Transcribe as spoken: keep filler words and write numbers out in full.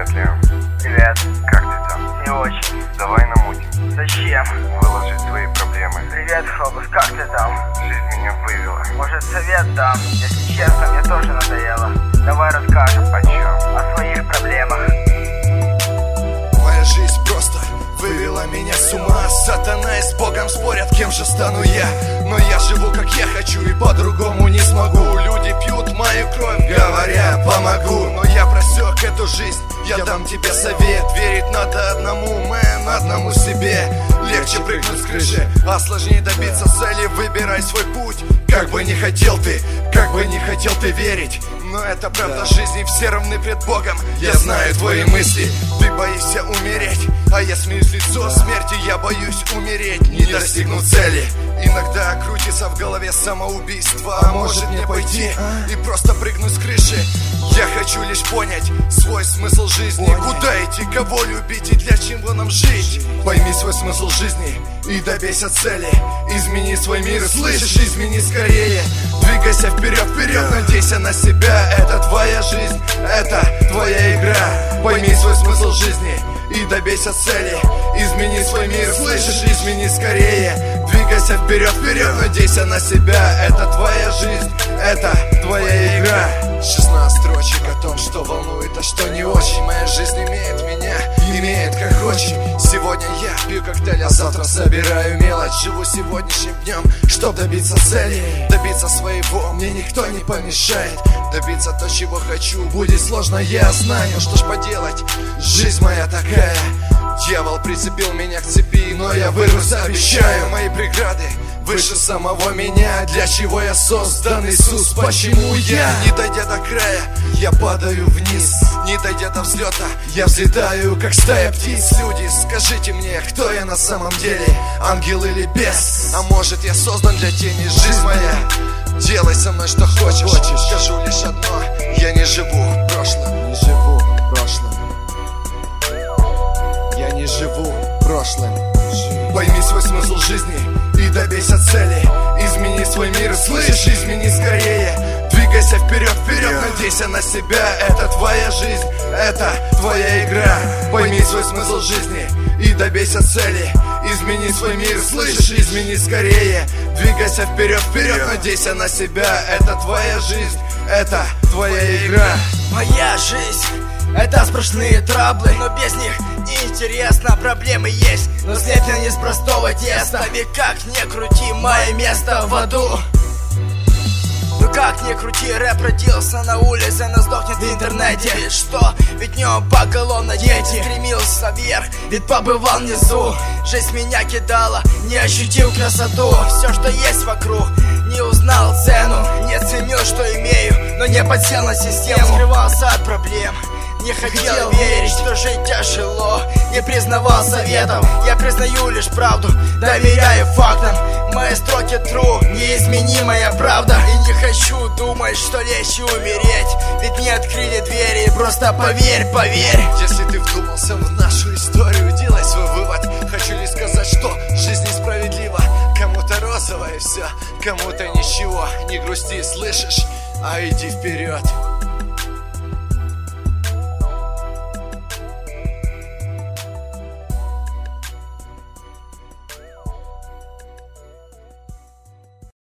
Привет, Лео. Привет. Как ты там? Не очень. Давай намутим. Зачем? Выложить свои проблемы. Привет, Фобус, как ты там? Жизнь меня вывела. Может, совет дам? Если честно, мне тоже надоело. Давай расскажем. О чем? О своих проблемах. Моя жизнь просто вывела меня с ума. Сатана и с Богом спорят, кем же стану я. Но я живу как я хочу и по-другому не смогу. Люди пьют мою кровь, говоря помогу. Но я просек эту жизнь, я дам тебе совет. Верить надо одному, мэн, одному себе. Легче прыгнуть с крыши, а сложнее добиться цели. Выбирай свой путь, как бы не хотел ты, как бы не хотел ты верить. Но это правда жизни, все равны пред Богом. Я знаю твои мысли, ты боишься умереть, а я смеюсь в лицо смерти. Я боюсь умереть, не достигнув цели. Иногда крутится в голове самоубийство. А может мне пойти и просто прыгнуть с крыши? Я хочу лишь понять свой смысл жизни. Куда идти, кого любить и для чего нам жить? Пойми свой смысл жизни и добейся цели. Измени свой мир, слышишь, измени скорее. Двигайся вперед, вперед, надейся на себя. Это твоя жизнь, это твоя игра. Пойми свой смысл жизни и добейся цели. Измени свой мир, слышишь, измени скорее. Двигайся вперед, вперед, надейся на себя. Это твоя жизнь, это твоя игра. шестнадцать строчек о том, что волнует, а что не очень. Моя жизнь имеет меня, имеет как хочет. Сегодня я пью коктейль, а завтра собираю мелочь. Живу сегодняшним днем, чтоб добиться цели. Добиться своего мне никто не помешает. Добиться то, чего хочу, будет сложно, я знаю. Что ж поделать, жизнь моя такая. Дьявол прицепил меня к цепи, но я вырвусь, обещаю. Мои преграды выше самого меня. Для чего я создан, Иисус? Почему я? Не дойдя до края, я падаю вниз. Не дойдя до взлета, я взлетаю, как стая птиц. Люди, скажите мне, кто я на самом деле? Ангел или бес? А может, я создан для тени? Жизнь моя, делай со мной что хочешь. Скажу лишь одно: я не живу в прошлом. Не живу в прошлом. Я не живу в прошлом. Пойми свой смысл жизни и добейся цели. Измени свой мир, слышь, измени скорее. Двигайся вперед, вперед, надейся на себя. Это твоя жизнь, это твоя игра. Пойми свой смысл жизни и добейся цели. Измени свой мир, слышишь, измени скорее. Двигайся вперед, вперед, надейся на себя. Это твоя жизнь, это твоя игра. Моя жизнь — это сплошные траблы, но без них неинтересно. Проблемы есть, но слеплены не из простого теста. Ведь как не крути, мое место в аду. Ну как не крути, рэп родился на улице, но сдохнет в интернете. Ведь что? Ведь в нем поголовно дети. Стремился вверх, ведь побывал внизу. Жизнь меня кидала, не ощутил красоту. Все, что есть вокруг, не узнал цену. Не ценил, что имею, но не подсел на систему. Скрывался от проблем, не хотел верить, что жить тяжело. Не признавал советов, я признаю лишь правду. Доверяю фактам, мои строки true, неизменимая правда. И не хочу думать, что легче умереть, ведь мне открыли двери, просто поверь, поверь. Если ты вдумался в нашу историю, делай свой вывод. Хочу лишь сказать, что жизнь несправедлива. Кому-то розовое все, кому-то ничего. Не грусти, слышишь, а иди вперед.